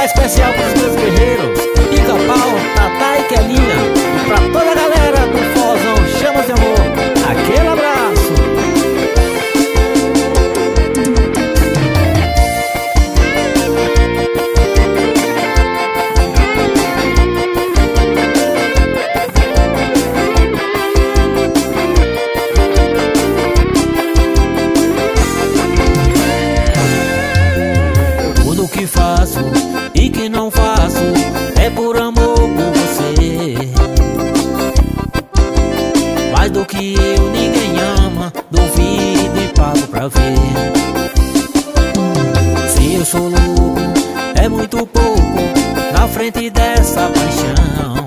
abraço especial para os meus guerreiros Pica-Pau, Tatá e Kelinha. E pra toda a galera do Forrozão Chamas de Amor, aquele abraço. Tudo que faço e que não faço é por amor por você. Mais do que eu ninguém ama, duvido e pago pra ver. Se eu sou louco, é muito pouco na frente dessa paixão.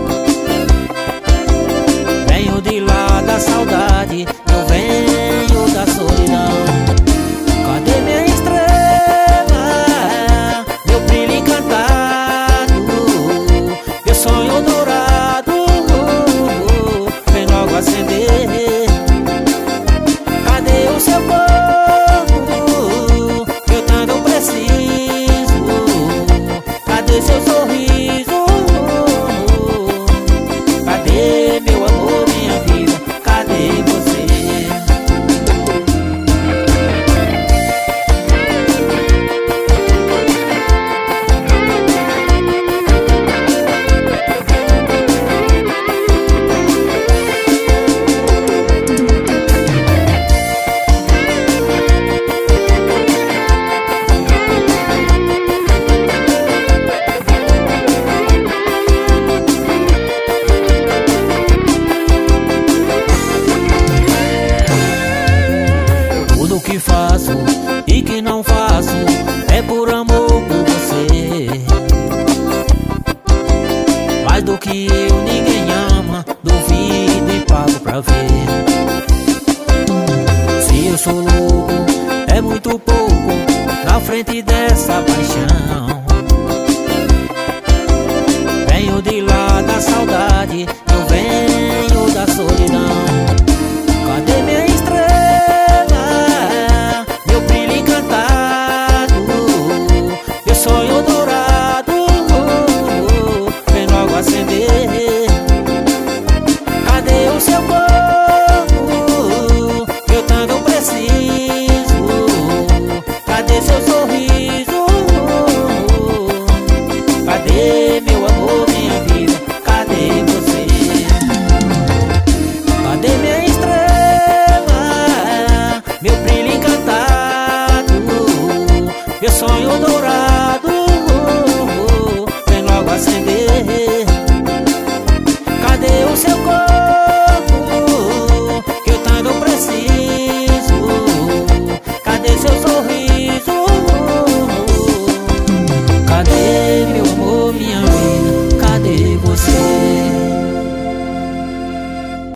Venho de lá da saudade, eu venho da solidão. Cadê minha estrela, meu brilho encantado, meu sonho dourado, vem logo acender. Cadê o seu corpo, eu tanto preciso? Cadê seu sorriso? Cadê meu amor, minha vida? Cadê você? Tudo que faço e que não faço é por amor por você. Mais do que eu ninguém ama, duvido e pago pra ver. Se eu sou louco, é muito pouco na frente dessa paixão. Venho de lá da saudade,